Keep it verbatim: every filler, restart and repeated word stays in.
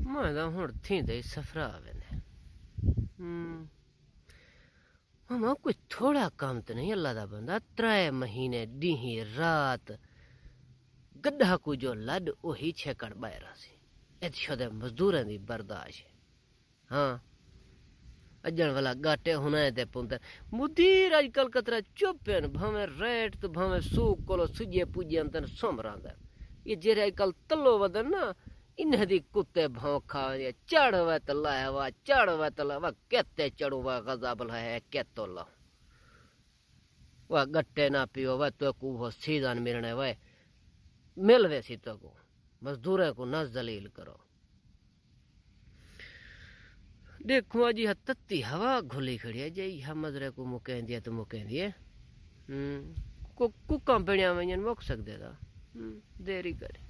मैं तो हुण थींदे सफरा वेंदे हम्म मामा कोई थोड़ा काम तो नहीं अल्लाह दा बंदा त्रै महीने ॾींही रात गड्ढा को जो लड ओही छेकड़ ॿाहिरां सी एतिशो मजदूरां दी बर्दाश्त हाँ अजन वाला गाटे हुना ते पुंदर मुदीर अजकल कतरा चुपन भावे रेट तो भावे सूक कोलो सुजे पूजे तन सोमरांदा ये जेरे अजकल तलो वदन ना इन्ह दी कुत्ते भाव खा चढ़ वे तला है वा चढ़ वे तला वा केते चढ़ू वा गजाबल है केतो ला वा गट्टे ना पियो वा तो को वो सीजन मिलने वे मिल वे सी तो को मजदूर को न जलील करो देखो जी तत्ती हवा घुली खड़ी है जी हम मजरे को मुके दिया तो मुके दिए हम्म को कुका बणिया वजन मुक सकदे दा हम्म देरी करे।